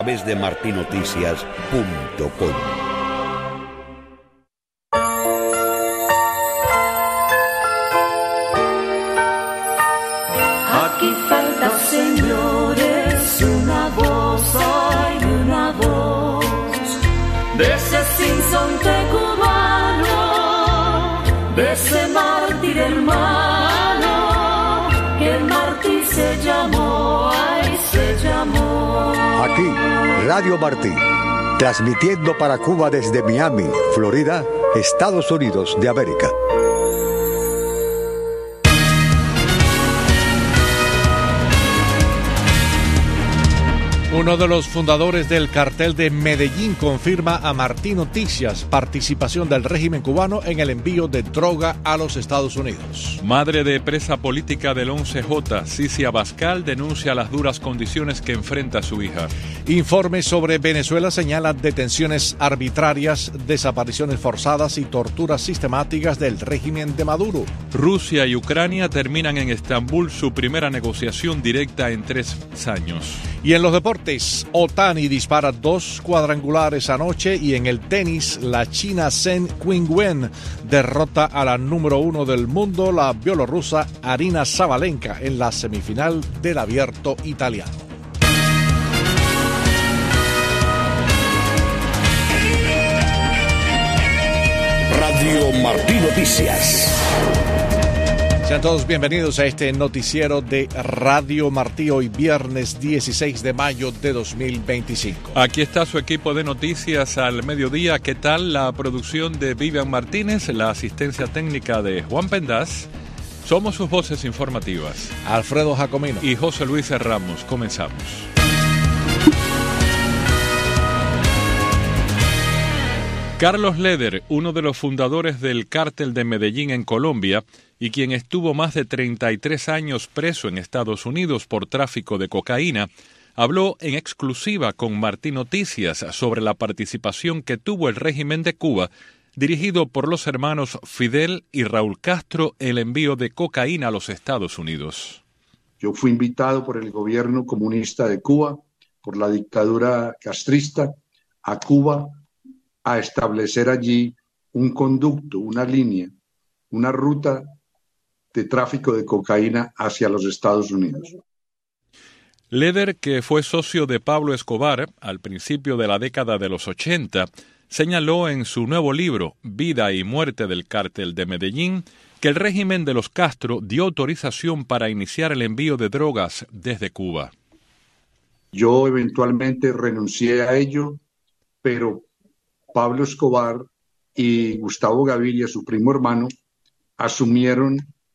A través de martinoticias.com. Aquí falta, señores, una voz, hay una voz de ese sinsonte cubano, de ese mártir hermano, que el mártir se llamó, ay, se llamó. Aquí, Radio Martí, transmitiendo para Cuba desde Miami, Florida, Estados Unidos de América. Uno de los fundadores del cartel de Medellín confirma a Martí Noticias participación del régimen cubano en el envío de droga a los Estados Unidos. Madre de presa política del 11J, Cici Abascal, denuncia las duras condiciones que enfrenta su hija. Informes sobre Venezuela señalan detenciones arbitrarias, desapariciones forzadas y torturas sistemáticas del régimen de Maduro. Rusia y Ucrania terminan en Estambul su primera negociación directa en 3 años. Y en los deportes, Otani dispara 2 cuadrangulares anoche y en el tenis, la china Zheng Qinwen derrota a la número 1 del mundo, la bielorrusa Aryna Sabalenka, en la semifinal del Abierto italiano. Radio Martí Noticias. Sean todos bienvenidos a este noticiero de Radio Martí, hoy viernes 16 de mayo de 2025. Aquí está su equipo de noticias al mediodía. ¿Qué tal la producción de Vivian Martínez, la asistencia técnica de Juan Pendaz? Somos sus voces informativas, Alfredo Jacomino y José Luis Ramos. Comenzamos. Carlos Leder, uno de los fundadores del cártel de Medellín en Colombia y quien estuvo más de 33 años preso en Estados Unidos por tráfico de cocaína, habló en exclusiva con Martí Noticias sobre la participación que tuvo el régimen de Cuba, dirigido por los hermanos Fidel y Raúl Castro, en el envío de cocaína a los Estados Unidos. Yo fui invitado por el gobierno comunista de Cuba, por la dictadura castrista, a Cuba, a establecer allí un conducto, una línea, una ruta de tráfico de cocaína hacia los Estados Unidos. Leder, que fue socio de Pablo Escobar al principio de la década de los 80, señaló en su nuevo libro, Vida y Muerte del Cártel de Medellín, que el régimen de los Castro dio autorización para iniciar el envío de drogas desde Cuba. Yo eventualmente renuncié a ello, pero Pablo Escobar y Gustavo Gaviria, su primo hermano, asumieron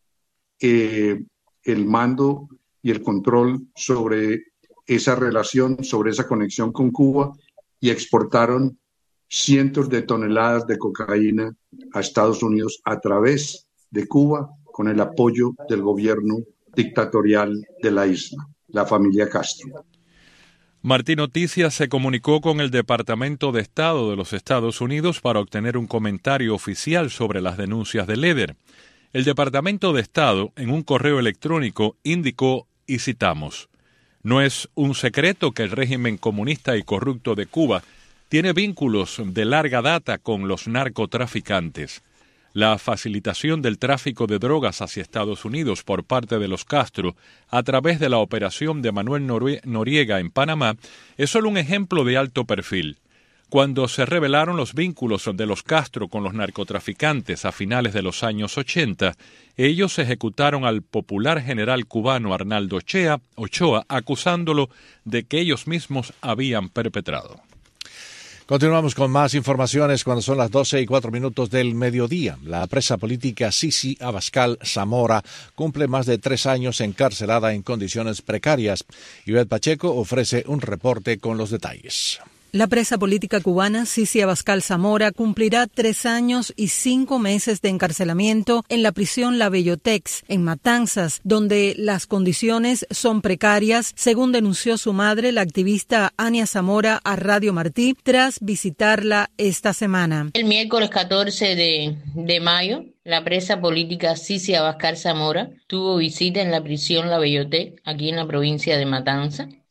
el mando y el control sobre esa relación, sobre esa conexión con Cuba, y exportaron cientos de toneladas de cocaína a Estados Unidos a través de Cuba, con el apoyo del gobierno dictatorial de la isla, la familia Castro. Martí Noticias se comunicó con el Departamento de Estado de los Estados Unidos para obtener un comentario oficial sobre las denuncias de Leder. El Departamento de Estado, en un correo electrónico, indicó, y citamos, «No es un secreto que el régimen comunista y corrupto de Cuba tiene vínculos de larga data con los narcotraficantes. La facilitación del tráfico de drogas hacia Estados Unidos por parte de los Castro a través de la operación de Manuel Noriega en Panamá es solo un ejemplo de alto perfil. Cuando se revelaron los vínculos de los Castro con los narcotraficantes a finales de los años 80, ellos ejecutaron al popular general cubano Arnaldo Ochoa, acusándolo de que ellos mismos habían perpetrado. Continuamos con más informaciones cuando son las 12:04 del mediodía. La presa política Cici Abascal Zamora cumple más de 3 años encarcelada en condiciones precarias. Ivette Pacheco ofrece un reporte con los detalles. La presa política cubana Cici Abascal Zamora cumplirá 3 años y 5 meses de encarcelamiento en la prisión La Bellotex, en Matanzas, donde las condiciones son precarias, según denunció su madre, la activista Ania Zamora, a Radio Martí, tras visitarla esta semana. El miércoles 14 de mayo, la presa política Cici Abascal Zamora tuvo visita en la prisión La Bellotex, aquí en la provincia de Matanzas.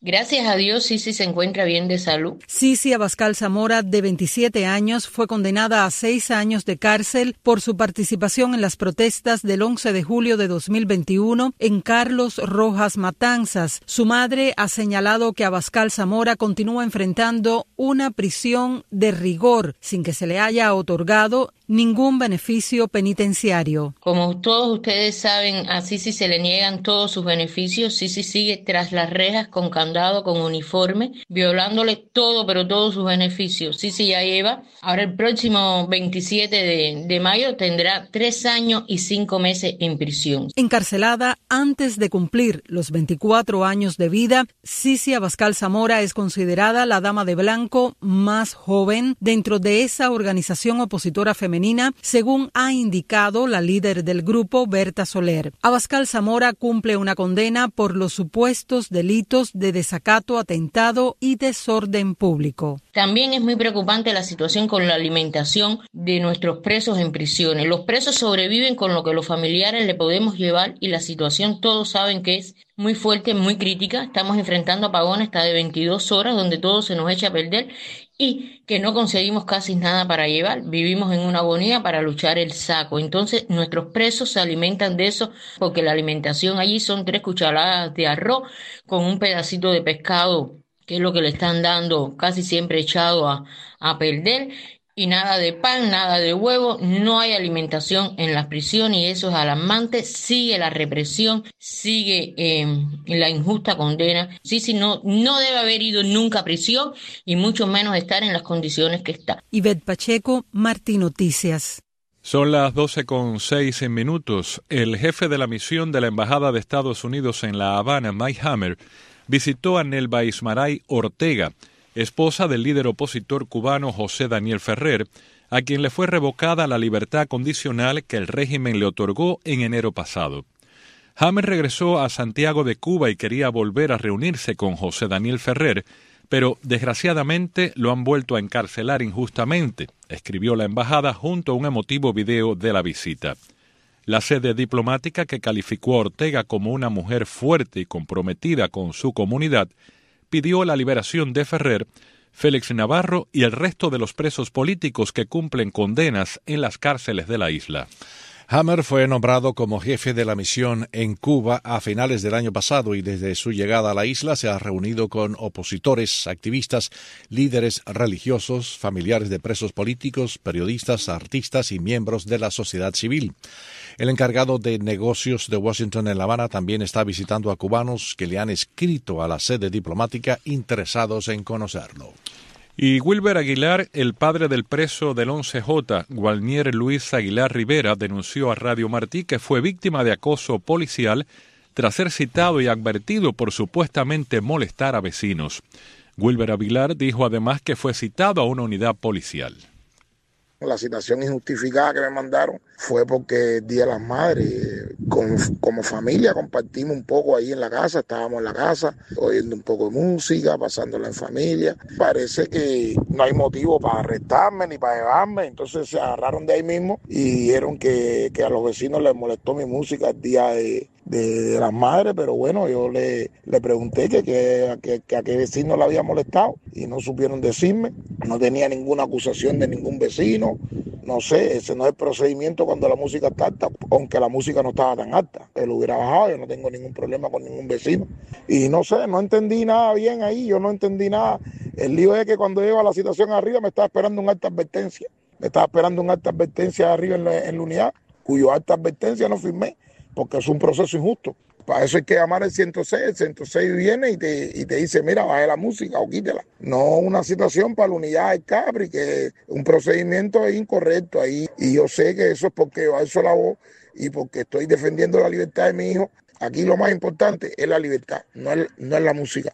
Gracias a Dios, Sisi se encuentra bien de salud. Sisi Abascal Zamora, de 27 años, fue condenada a 6 años de cárcel por su participación en las protestas del 11 de julio de 2021 en Carlos Rojas, Matanzas. Su madre ha señalado que Abascal Zamora continúa enfrentando una prisión de rigor sin que se le haya otorgado ningún beneficio penitenciario. Como todos ustedes saben, a Sisi se le niegan todos sus beneficios. Sisi sigue tras las rejas con candado, con uniforme, violándole todo, pero todos sus beneficios. Sisi ya lleva, ahora el próximo 27 de mayo tendrá 3 años y 5 meses en prisión. Encarcelada antes de cumplir los 24 años de vida, Sisi Abascal Zamora es considerada la dama de blanco más joven dentro de esa organización opositora femenina, según ha indicado la líder del grupo, Berta Soler. Abascal Zamora cumple una condena por los supuestos delitos de desacato, atentado y desorden público. También es muy preocupante la situación con la alimentación de nuestros presos en prisiones. Los presos sobreviven con lo que los familiares le podemos llevar y la situación todos saben que es muy fuerte, muy crítica. Estamos enfrentando apagones hasta de 22 horas donde todo se nos echa a perder y que no conseguimos casi nada para llevar. Vivimos en una agonía para luchar el saco. Entonces nuestros presos se alimentan de eso porque la alimentación allí son 3 cucharadas de arroz con un pedacito de pescado, que es lo que le están dando, casi siempre echado a perder, y nada de pan, nada de huevo. No hay alimentación en las prisiones y eso es alarmante. Sigue la represión, sigue la injusta condena. Sisi no debe haber ido nunca a prisión y mucho menos estar en las condiciones que está. Ivette Pacheco, Martí Noticias. Son las 12:06. El jefe de la misión de la Embajada de Estados Unidos en La Habana, Mike Hammer, visitó a Nelva Ismaray Ortega, esposa del líder opositor cubano José Daniel Ferrer, a quien le fue revocada la libertad condicional que el régimen le otorgó en enero pasado. Hammer regresó a Santiago de Cuba y quería volver a reunirse con José Daniel Ferrer, pero desgraciadamente lo han vuelto a encarcelar injustamente, escribió la embajada junto a un emotivo video de la visita. La sede diplomática, que calificó a Ortega como una mujer fuerte y comprometida con su comunidad, pidió la liberación de Ferrer, Félix Navarro y el resto de los presos políticos que cumplen condenas en las cárceles de la isla. Hammer fue nombrado como jefe de la misión en Cuba a finales del año pasado y desde su llegada a la isla se ha reunido con opositores, activistas, líderes religiosos, familiares de presos políticos, periodistas, artistas y miembros de la sociedad civil. El encargado de negocios de Washington en La Habana también está visitando a cubanos que le han escrito a la sede diplomática interesados en conocerlo. Y Wilber Aguilar, el padre del preso del 11J, Gualnier Luis Aguilar Rivera, denunció a Radio Martí que fue víctima de acoso policial tras ser citado y advertido por supuestamente molestar a vecinos. Wilber Aguilar dijo además que fue citado a una unidad policial. La citación injustificada que me mandaron fue porque el Día de las Madres, como familia, compartimos un poco ahí en la casa, estábamos en la casa, oyendo un poco de música, pasándola en familia. Parece que no hay motivo para arrestarme ni para llevarme, entonces se agarraron de ahí mismo y dijeron que a los vecinos les molestó mi música el Día de las Madres, pero bueno, yo le pregunté que a qué vecino le había molestado y no supieron decirme. No tenía ninguna acusación de ningún vecino, no sé, ese no es el procedimiento cuando la música está alta, aunque la música no estaba tan alta, él hubiera bajado, yo no tengo ningún problema con ningún vecino. Y no sé, no entendí nada bien ahí, yo no entendí nada. El lío es que cuando llego a la citación arriba me estaba esperando un acta advertencia, arriba en la unidad, cuyo acta advertencia no firmé, porque es un proceso injusto. Para eso hay que llamar al 106, el 106 viene y te dice, mira, baje la música o quítela. No una situación para la unidad del Capri, que un procedimiento es incorrecto ahí. Y yo sé que eso es porque yo alzo la voz y porque estoy defendiendo la libertad de mi hijo. Aquí lo más importante es la libertad, no es la música.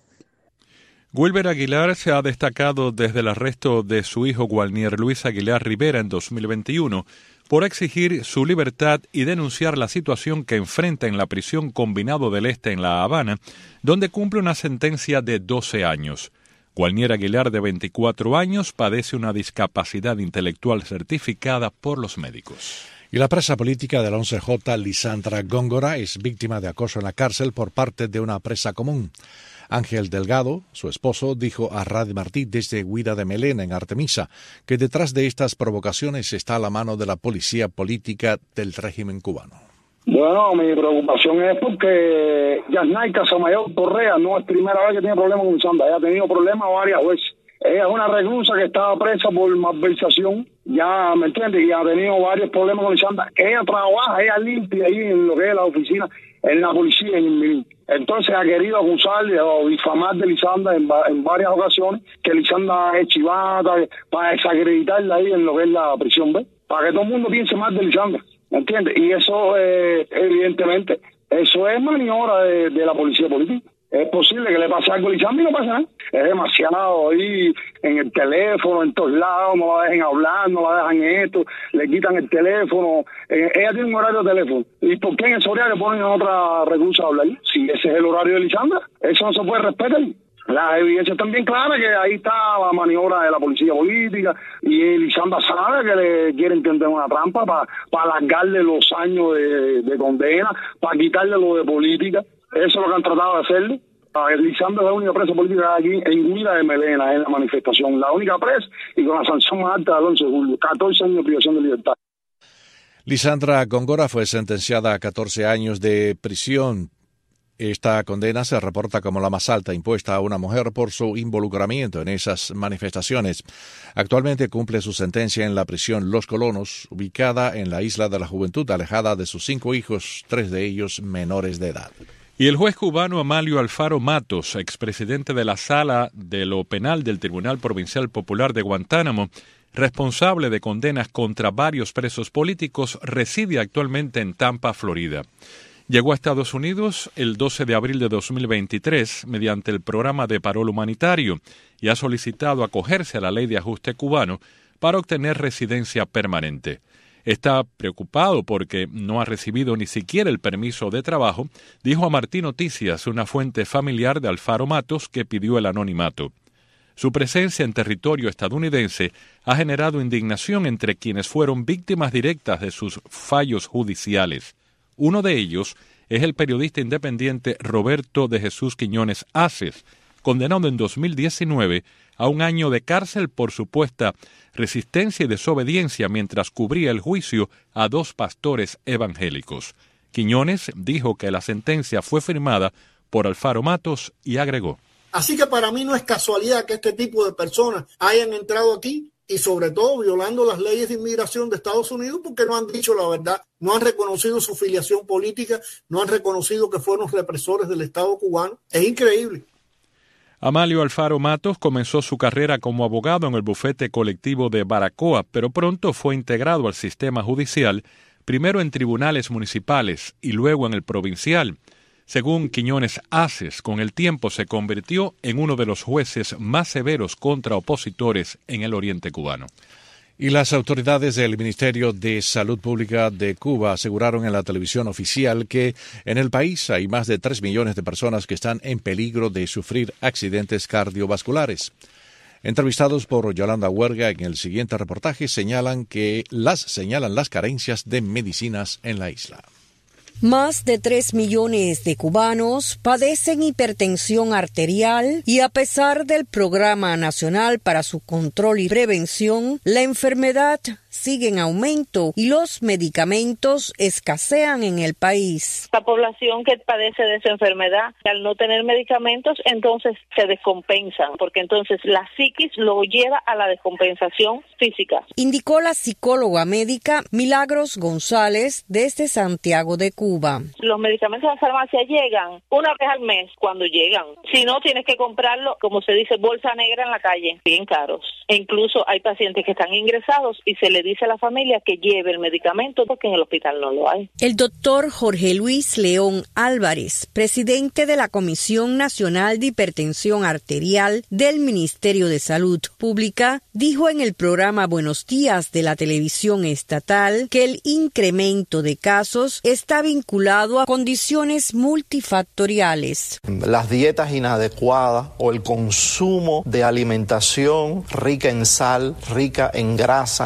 Wilber Aguilar se ha destacado desde el arresto de su hijo Gualnier Luis Aguilar Rivera en 2021 por exigir su libertad y denunciar la situación que enfrenta en la prisión Combinado del Este en La Habana, donde cumple una sentencia de 12 años. Gualnier Aguilar, de 24 años, padece una discapacidad intelectual certificada por los médicos. Y la presa política del 11J, Lisandra Góngora, es víctima de acoso en la cárcel por parte de una presa común. Ángel Delgado, su esposo, dijo a Radio Martí desde Guida de Melena, en Artemisa, que detrás de estas provocaciones está la mano de la policía política del régimen cubano. Bueno, mi preocupación es porque Yasnaika Samayor Correa no es primera vez que tiene problemas con Lisandra, ella ha tenido problemas varias veces. Ella es una reclusa que estaba presa por malversación, ya, ¿me entiendes? Y ha tenido varios problemas con Lisandra. Ella trabaja, ella limpia ahí en lo que es la oficina, en la policía, en el MINI. Entonces ha querido acusarle o difamar de Lisandra en varias ocasiones, que Lisandra es chivata, para desacreditarla ahí en lo que es la prisión, ¿ves? Para que todo el mundo piense más de Lisandra, ¿me entiendes? Y eso, evidentemente, eso es maniobra de la policía política. Es posible que le pase algo a Lisandra y no pasa nada. Es demasiado ahí en el teléfono, en todos lados, no la dejen hablar, no la dejan esto, le quitan el teléfono. Ella tiene un horario de teléfono. ¿Y por qué en ese horario ponen a otra reclusa a hablar? Si ese es el horario de Lisandra, eso no se puede respetar. Las evidencias están bien claras que ahí está la maniobra de la policía política y Lisandra sabe que le quieren tender una trampa para alargarle los años de condena, para quitarle lo de política. Eso es lo que han tratado de hacerle. Lisandra es la única presa política aquí en Guida de Melena, en la manifestación. La única presa y con la sanción más alta del 11 de julio. 14 años de privación de libertad. Lisandra Góngora fue sentenciada a 14 años de prisión. Esta condena se reporta como la más alta impuesta a una mujer por su involucramiento en esas manifestaciones. Actualmente cumple su sentencia en la prisión Los Colonos, ubicada en la Isla de la Juventud, alejada de sus 5 hijos, 3 de ellos menores de edad. Y el juez cubano Amalio Alfaro Matos, expresidente de la Sala de lo Penal del Tribunal Provincial Popular de Guantánamo, responsable de condenas contra varios presos políticos, reside actualmente en Tampa, Florida. Llegó a Estados Unidos el 12 de abril de 2023 mediante el programa de parol humanitario y ha solicitado acogerse a la ley de ajuste cubano para obtener residencia permanente. Está preocupado porque no ha recibido ni siquiera el permiso de trabajo, dijo a Martí Noticias una fuente familiar de Alfaro Matos que pidió el anonimato. Su presencia en territorio estadounidense ha generado indignación entre quienes fueron víctimas directas de sus fallos judiciales. Uno de ellos es el periodista independiente Roberto de Jesús Quiñones Aces, condenado en 2019 a 1 año de cárcel por supuesta resistencia y desobediencia mientras cubría el juicio a 2 pastores evangélicos. Quiñones dijo que la sentencia fue firmada por Alfaro Matos y agregó: Así que para mí no es casualidad que este tipo de personas hayan entrado aquí y sobre todo violando las leyes de inmigración de Estados Unidos porque no han dicho la verdad, no han reconocido su filiación política, no han reconocido que fueron represores del Estado cubano. Es increíble. Amalio Alfaro Matos comenzó su carrera como abogado en el bufete colectivo de Baracoa, pero pronto fue integrado al sistema judicial, primero en tribunales municipales y luego en el provincial. Según Quiñones Aces, con el tiempo se convirtió en uno de los jueces más severos contra opositores en el oriente cubano. Y las autoridades del Ministerio de Salud Pública de Cuba aseguraron en la televisión oficial que en el país hay más de 3 millones de personas que están en peligro de sufrir accidentes cardiovasculares. Entrevistados por Yolanda Huerga en el siguiente reportaje señalan las carencias de medicinas en la isla. Más de 3 millones de cubanos padecen hipertensión arterial y a pesar del Programa Nacional para su Control y Prevención, la enfermedad sigue en aumento y los medicamentos escasean en el país. La población que padece de esa enfermedad, al no tener medicamentos, entonces se descompensan, porque entonces la psiquis lo lleva a la descompensación física. Indicó la psicóloga médica Milagros González desde Santiago de Cuba. Los medicamentos de la farmacia llegan una vez al mes cuando llegan. Si no, tienes que comprarlo, como se dice, bolsa negra en la calle, bien caros. E incluso hay pacientes que están ingresados y se le dice a la familia que lleve el medicamento porque en el hospital no lo hay. El doctor Jorge Luis León Álvarez, presidente de la Comisión Nacional de Hipertensión Arterial del Ministerio de Salud Pública, dijo en el programa Buenos Días de la televisión estatal que el incremento de casos está vinculado a condiciones multifactoriales. Las dietas inadecuadas o el consumo de alimentación rica en sal, rica en grasa, rica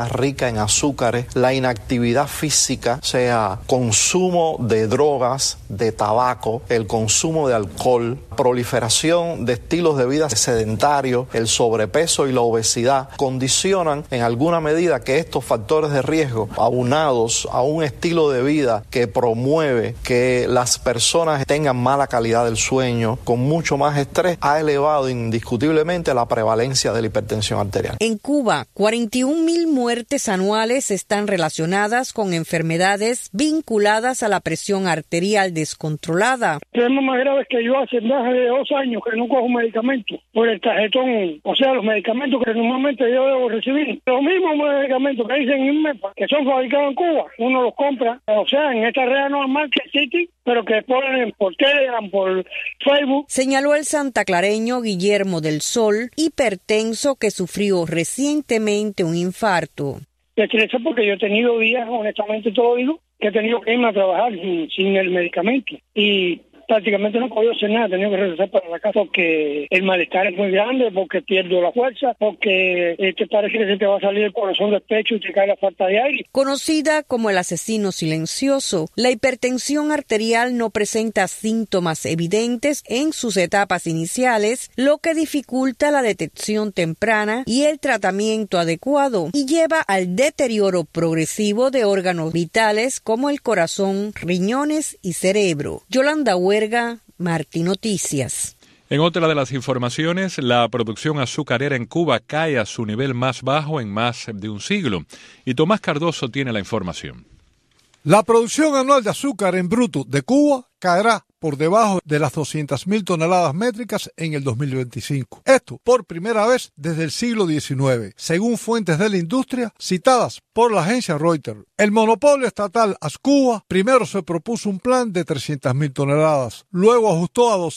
rica en azúcares, la inactividad física, sea consumo de drogas, de tabaco, el consumo de alcohol, proliferación de estilos de vida sedentarios, el sobrepeso y la obesidad, condicionan en alguna medida que estos factores de riesgo, aunados a un estilo de vida que promueve que las personas tengan mala calidad del sueño, con mucho más estrés, ha elevado indiscutiblemente la prevalencia de la hipertensión arterial. En Cuba, 41,000 muertes anuales están relacionadas con enfermedades vinculadas a la presión arterial descontrolada. Problemas más graves que yo hace más de 2 años que no cojo medicamentos por el tarjetón, o sea, los medicamentos que normalmente yo debo recibir. Los mismos medicamentos que dicen INMEPA, que son fabricados en Cuba, uno los compra, o sea, en esta red normal que existe, pero que ponen por Telegram, por Facebook. Señaló el santaclareño Guillermo del Sol, hipertenso que sufrió recientemente un infarto. Estresa porque yo he tenido días, honestamente te lo digo, que he tenido que irme a trabajar sin el medicamento y prácticamente no he podido hacer nada, he tenido que regresar para la casa porque el malestar es muy grande, porque pierdo la fuerza, porque te parece que se te va a salir el corazón del pecho y te cae la falta de aire. Conocida como el asesino silencioso, la hipertensión arterial no presenta síntomas evidentes en sus etapas iniciales, lo que dificulta la detección temprana y el tratamiento adecuado y lleva al deterioro progresivo de órganos vitales como el corazón, riñones y cerebro. Yolanda Huerga, Martí Noticias. En otra de las informaciones, la producción azucarera en Cuba cae a su nivel más bajo en más de un siglo. Y Tomás Cardoso tiene la información. La producción anual de azúcar en bruto de Cuba caerá por debajo de las 200.000 toneladas métricas en el 2025. Esto por primera vez desde el siglo XIX, según fuentes de la industria citadas por la agencia Reuters. El monopolio estatal Ascuba primero se propuso un plan de 300.000 toneladas, luego ajustó a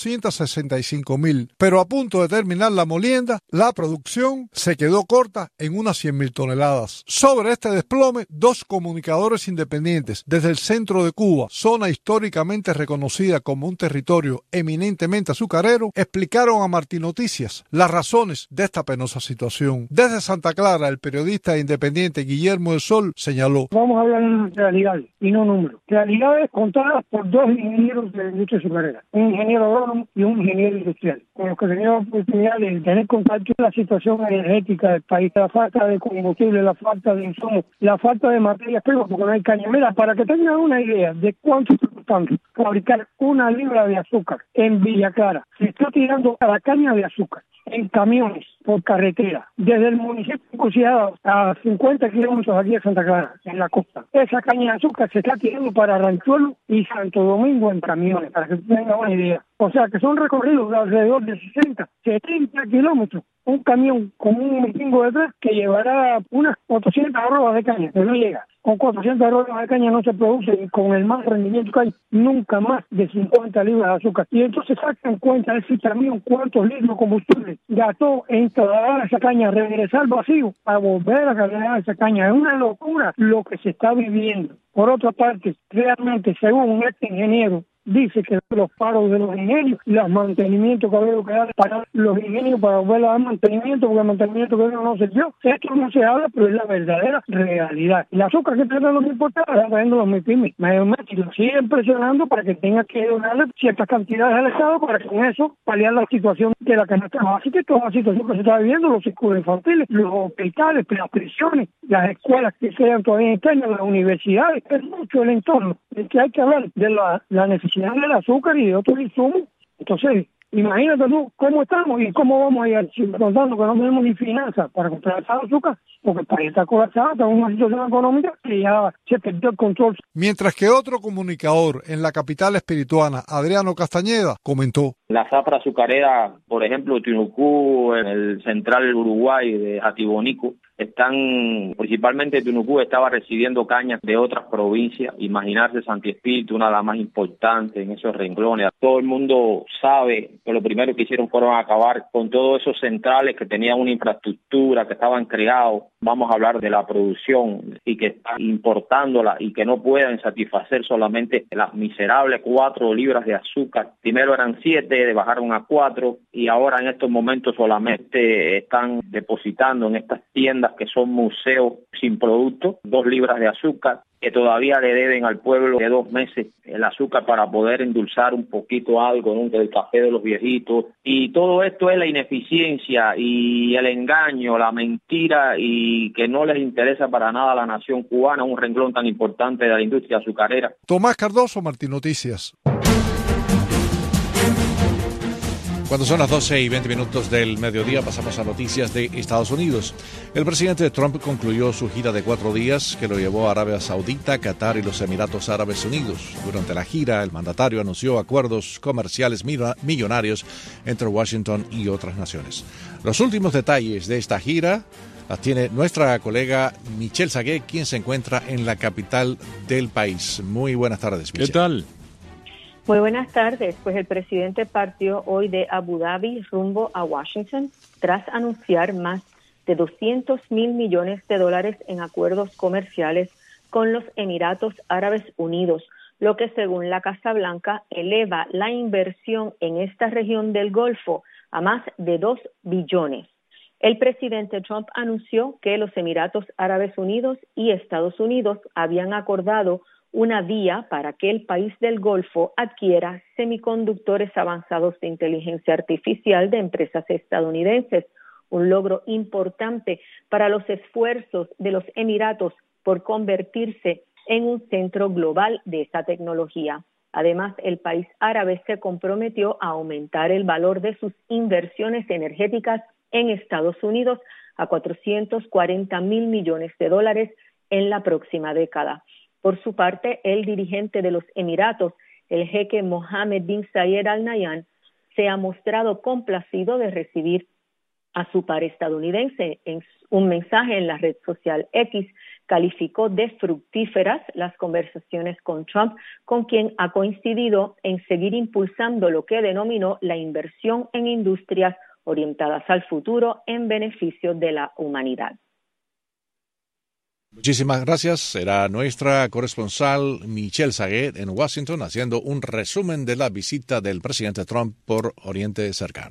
265.000, pero a punto de terminar la molienda, la producción se quedó corta en unas 100.000 toneladas. Sobre este desplome, 2 comunicadores independientes desde el centro de Cuba, zona históricamente reconocida como un territorio eminentemente azucarero, explicaron a Martí Noticias las razones de esta penosa situación. Desde Santa Clara, el periodista independiente Guillermo del Sol señaló: Vamos a hablar de realidades y no números. Realidades contadas por 2 ingenieros de la industria azucarera, un ingeniero agrónomo y un ingeniero industrial, con los que tenía la oportunidad de tener contacto con la situación energética del país, la falta de combustible, la falta de insumos, la falta de materias primas, porque no hay caña. Mira, para que tengan una idea de cuánto está costando fabricar una libra de azúcar en Villa Clara, se está tirando a la caña de azúcar en camiones por carretera, desde el municipio de Cusiada a 50 kilómetros aquí de Santa Clara, en la costa. Esa caña de azúcar se está tirando para Ranchuelo y Santo Domingo en camiones, para que tengan una idea. O sea, que son recorridos de alrededor de 60, 70 kilómetros. Un camión con un pingo detrás que llevará unas 400 arrobas de caña, que no llega. Con 400 arrobas de caña no se produce, y con el más rendimiento que hay, nunca más de 50 libras de azúcar. Y entonces sacan cuenta de ese camión cuántos litros de combustible gastó en trasladar esa caña, regresar vacío, para volver a cargar esa caña. Es una locura lo que se está viviendo. Por otra parte, realmente, según este ingeniero, dice que los paros de los ingenios y los mantenimientos que había que dar para los ingenios para volver a dar mantenimiento, porque el mantenimiento que no se dio. Esto no se habla, pero es la verdadera realidad. El azúcar que tratan los importados está trayendo los MIPYME. Mayormente lo siguen presionando para que tenga que donarle ciertas cantidades al Estado para que con eso paliar la situación de la canasta básica y toda la situación que se está viviendo, los escuelas infantiles, los hospitales, las prisiones, las escuelas que sean todavía internas, las universidades. Es mucho el entorno del que hay que hablar de la necesidad del azúcar y de otros insumos. Entonces, imagínate tú cómo estamos y cómo vamos a ir contando que no tenemos ni finanzas para comprar ese azúcar, porque el país está colapsado, está en una situación económica que ya se perdió el control. Mientras que otro comunicador en la capital espirituana, Adriano Castañeda, comentó: la zafra azucarera, por ejemplo, Tinucú, en el central del Uruguay, de Jatibonico, están, principalmente Tinucú estaba recibiendo cañas de otras provincias. Imaginarse Santi Espíritu, una de las más importantes en esos renglones. Todo el mundo sabe que lo primero que hicieron fueron acabar con todos esos centrales que tenían una infraestructura, que estaban creados. Vamos a hablar de la producción y que están importándola y que no pueden satisfacer solamente las miserables 4 libras de azúcar. Primero eran 7, bajaron a 4 y ahora en estos momentos solamente están depositando en estas tiendas Venezuela que son museos sin producto, 2 libras de azúcar, que todavía le deben al pueblo de 2 meses el azúcar para poder endulzar un poquito algo, ¿no?, del café de los viejitos. Y todo esto es la ineficiencia y el engaño, la mentira, y que no les interesa para nada a la nación cubana, un renglón tan importante de la industria azucarera. Tomás Cardoso, Martín Noticias. Cuando son las 12:20 del mediodía, pasamos a noticias de Estados Unidos. El presidente Trump concluyó su gira de 4 días que lo llevó a Arabia Saudita, Qatar y los Emiratos Árabes Unidos. Durante la gira, el mandatario anunció acuerdos comerciales millonarios entre Washington y otras naciones. Los últimos detalles de esta gira las tiene nuestra colega Michelle Sagué, quien se encuentra en la capital del país. Muy buenas tardes, Michelle. ¿Qué tal? Muy buenas tardes. Pues el presidente partió hoy de Abu Dhabi rumbo a Washington tras anunciar más de $200 mil millones en acuerdos comerciales con los Emiratos Árabes Unidos, lo que según la Casa Blanca eleva la inversión en esta región del Golfo a más de 2 billones. El presidente Trump anunció que los Emiratos Árabes Unidos y Estados Unidos habían acordado una vía para que el país del Golfo adquiera semiconductores avanzados de inteligencia artificial de empresas estadounidenses, un logro importante para los esfuerzos de los Emiratos por convertirse en un centro global de esta tecnología. Además, el país árabe se comprometió a aumentar el valor de sus inversiones energéticas en Estados Unidos a $440 mil millones en la próxima década. Por su parte, el dirigente de los Emiratos, el jeque Mohammed bin Zayed Al Nahyan, se ha mostrado complacido de recibir a su par estadounidense. En un mensaje en la red social X, calificó de fructíferas las conversaciones con Trump, con quien ha coincidido en seguir impulsando lo que denominó la inversión en industrias orientadas al futuro en beneficio de la humanidad. Muchísimas gracias. Será nuestra corresponsal Michelle Sagué en Washington haciendo un resumen de la visita del presidente Trump por Oriente Cercano.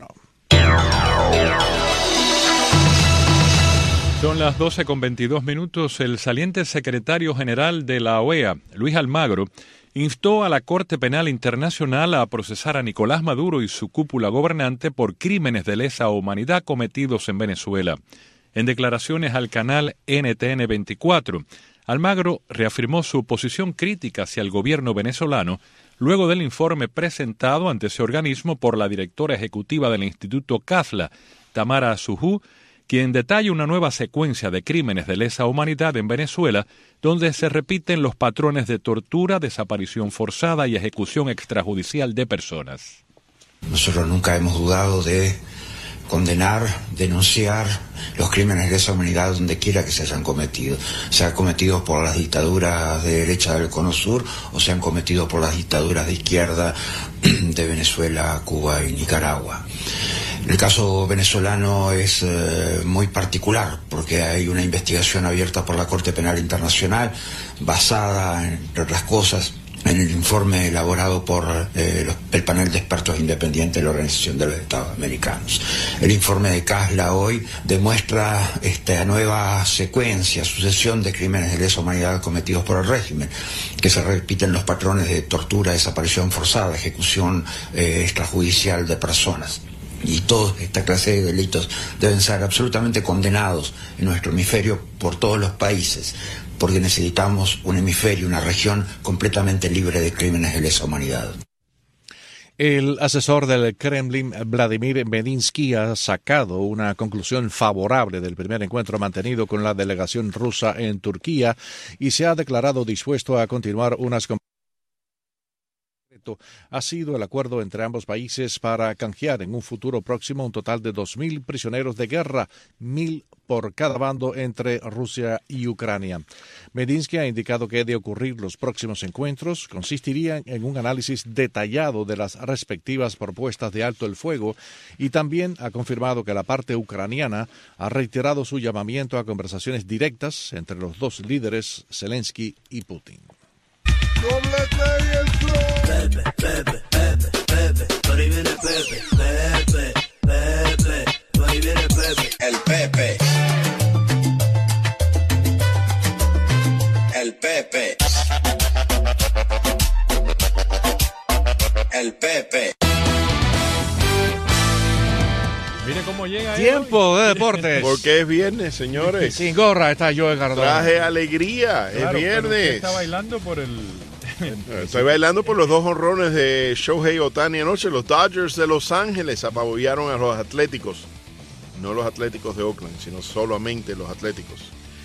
Son las 12:22. El saliente secretario general de la OEA, Luis Almagro, instó a la Corte Penal Internacional a procesar a Nicolás Maduro y su cúpula gobernante por crímenes de lesa humanidad cometidos en Venezuela. En declaraciones al canal NTN 24, Almagro reafirmó su posición crítica hacia el gobierno venezolano luego del informe presentado ante ese organismo por la directora ejecutiva del Instituto CASLA, Tamara Sujú, quien detalla una nueva secuencia de crímenes de lesa humanidad en Venezuela, donde se repiten los patrones de tortura, desaparición forzada y ejecución extrajudicial de personas. Nosotros nunca hemos dudado de condenar, denunciar los crímenes de lesa humanidad donde quiera que se hayan cometido, sean cometidos por las dictaduras de derecha del Cono Sur o sean cometidos por las dictaduras de izquierda de Venezuela, Cuba y Nicaragua. El caso venezolano es muy particular porque hay una investigación abierta por la Corte Penal Internacional basada, entre otras cosas, en el informe elaborado por el panel de expertos independientes de la Organización de los Estados Americanos. El informe de CASLA hoy demuestra esta nueva sucesión de crímenes de lesa humanidad cometidos por el régimen, que se repiten los patrones de tortura, desaparición forzada, ejecución extrajudicial de personas. Y toda esta clase de delitos deben ser absolutamente condenados en nuestro hemisferio por todos los países, porque necesitamos un hemisferio, una región completamente libre de crímenes de lesa humanidad. El asesor del Kremlin, Vladimir Medinsky, ha sacado una conclusión favorable del primer encuentro mantenido con la delegación rusa en Turquía y se ha declarado dispuesto a continuar unas conversaciones. Ha sido el acuerdo entre ambos países para canjear en un futuro próximo un total de 2.000 prisioneros de guerra, 1.000 por cada bando entre Rusia y Ucrania. Medinsky ha indicado que de ocurrir los próximos encuentros consistirían en un análisis detallado de las respectivas propuestas de alto el fuego y también ha confirmado que la parte ucraniana ha reiterado su llamamiento a conversaciones directas entre los dos líderes, Zelensky y Putin. Pepe, Pepe, Pepe, Pepe, por ahí viene Pepe, Pepe, Pepe, por ahí viene Pepe, el Pepe. Pepe. El Pepe. Mire cómo llega. Tiempo de deportes. Porque es viernes, señores. Sin gorra está Joe Cardona. Traje alegría, claro, es viernes. Usted está bailando por el... Estoy bailando por los 2 jonrones de Shohei Ohtani anoche. Los Dodgers de Los Ángeles apabullaron a los Atléticos. No los Atléticos de Oakland, sino solamente los Atléticos.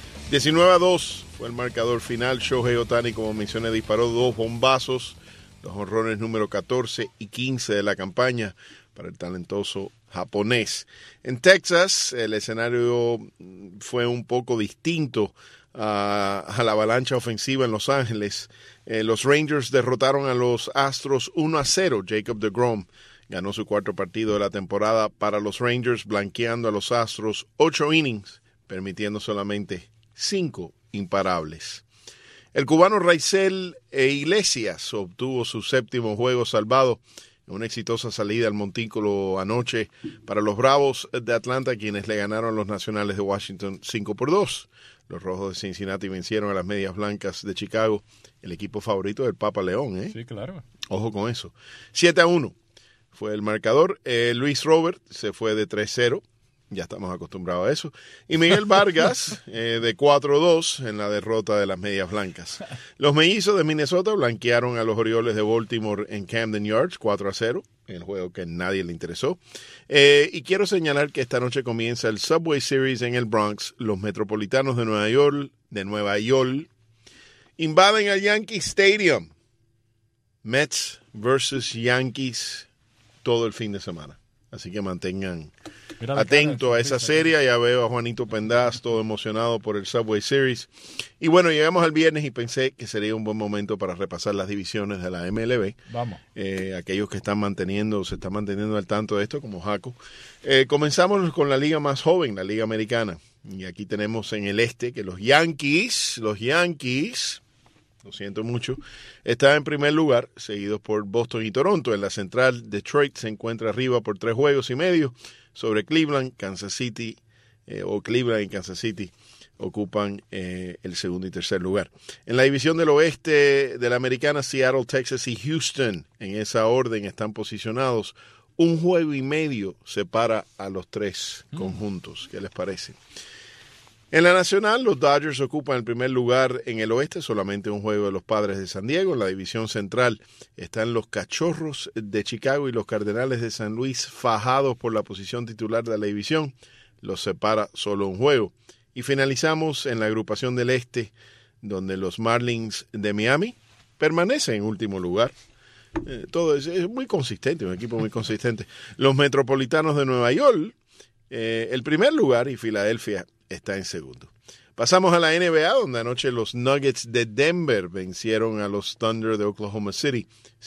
19-2 fue el marcador final. Shohei Ohtani, como mencioné, disparó 2 bombazos. Los jonrones número 14 y 15 de la campaña para el talentoso japonés. En Texas, el escenario fue un poco distinto a la avalancha ofensiva en Los Ángeles. Los Rangers derrotaron a los Astros 1-0. Jacob deGrom ganó su 4º partido de la temporada para los Rangers, blanqueando a los Astros 8 innings, permitiendo solamente 5 imparables. El cubano Raizel Iglesias obtuvo su 7º juego salvado en una exitosa salida al montículo anoche para los Bravos de Atlanta, quienes le ganaron a los Nacionales de Washington 5-2. Los Rojos de Cincinnati vencieron a las Medias Blancas de Chicago, el equipo favorito del Papa León, ¿eh? Sí, claro. Ojo con eso. 7-1 fue el marcador. Luis Robert se fue de 3-0. Ya estamos acostumbrados a eso. Y Miguel Vargas de 4-2 en la derrota de las Medias Blancas. Los Mellizos de Minnesota blanquearon a los Orioles de Baltimore en Camden Yards 4-0, en el juego que a nadie le interesó. Y quiero señalar que esta noche comienza el Subway Series en el Bronx. Los Metropolitanos de Nueva York invaden al Yankee Stadium. Mets versus Yankees todo el fin de semana. Así que mantengan atento a esa serie. Ya veo a Juanito Pendaz todo emocionado por el Subway Series. Y bueno, llegamos al viernes y pensé que sería un buen momento para repasar las divisiones de la MLB. Vamos. Aquellos que se están manteniendo al tanto de esto, como Jaco. Comenzamos con la liga más joven, la Liga Americana. Y aquí tenemos en el este que los Yankees, lo siento mucho, está en primer lugar, seguidos por Boston y Toronto. En la central, Detroit se encuentra arriba por 3.5 sobre Cleveland. Cleveland y Kansas City ocupan el segundo y tercer lugar. En la división del oeste de la americana, Seattle, Texas y Houston, en esa orden están posicionados. 1.5 juegos separa a los 3 conjuntos. ¿Qué les parece? En la nacional, los Dodgers ocupan el primer lugar en el oeste, solamente 1 juego de los Padres de San Diego. En la división central están los Cachorros de Chicago y los Cardenales de San Luis, fajados por la posición titular de la división. Los separa solo 1 juego. Y finalizamos en la agrupación del este, donde los Marlins de Miami permanecen en último lugar. Todo es muy consistente, un equipo muy consistente. Los Metropolitanos de Nueva York, el primer lugar, y Filadelfia está en segundo. Pasamos a la NBA, donde anoche los Nuggets de Denver vencieron a los Thunder de Oklahoma City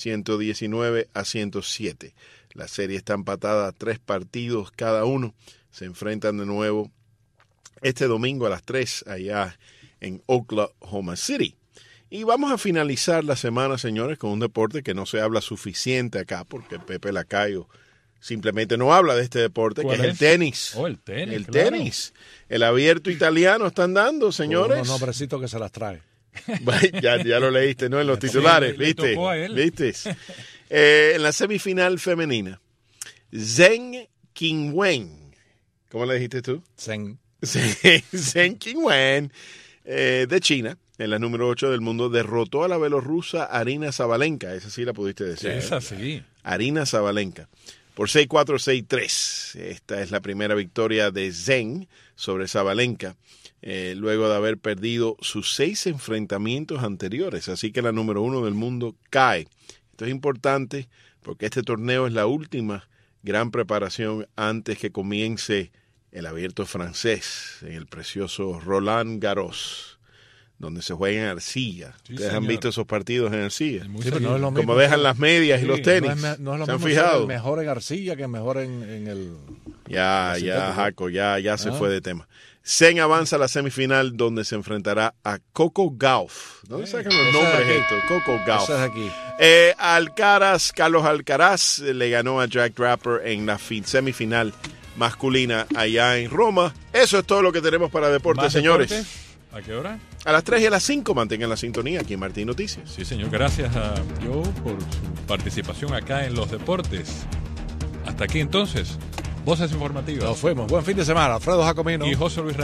119-107. La serie está empatada a 3 partidos cada uno. Se enfrentan de nuevo este domingo a las 3 allá en Oklahoma City. Y vamos a finalizar la semana, señores, con un deporte que no se habla suficiente acá, porque Pepe Lacayo simplemente no habla de este deporte, que es el tenis. Oh, el tenis. El claro. tenis. El abierto italiano están dando, señores. Unos nombrecitos que se las trae. ya lo leíste, ¿no? En los titulares, sí, ¿viste? Le tocó a él. ¿Viste? En la semifinal femenina, Zheng Qinwen. ¿Cómo le dijiste tú? Zheng Qinwen, de China, en la número 8 del mundo, derrotó a la bielorrusa Arina Sabalenka. Esa sí la pudiste decir. Esa sí. Arina Sabalenka. Por 6-4, 6-3. Esta es la primera victoria de Zheng sobre Sabalenka, luego de haber perdido sus 6 enfrentamientos anteriores. Así que la número 1 del mundo cae. Esto es importante porque este torneo es la última gran preparación antes que comience el abierto francés en el precioso Roland Garros, donde se juega en arcilla. Sí, ¿Ustedes señor. han visto esos partidos en arcilla? Sí, pero no es lo mismo. Como dejan las medias y Sí, los tenis. No es ¿Se lo han mismo fijado? ser mejor en arcilla que mejor en el... Ya, Jaco, ya se fue de tema. Zheng avanza a la semifinal, donde se enfrentará a Coco Gauff. ¿Dónde sacan los nombres estos? Coco Gauff. Eso es aquí. Carlos Alcaraz le ganó a Jack Draper en la semifinal masculina allá en Roma. Eso es todo lo que tenemos para deportes, ¿Más señores. deportes? ¿A qué hora? A las 3 y a las 5 mantengan la sintonía aquí en Martín Noticias. Sí, señor. Gracias a Joe por su participación acá en los deportes. Hasta aquí entonces. Voces informativas. Nos fuimos. Buen fin de semana. Alfredo Jacomino y José Luis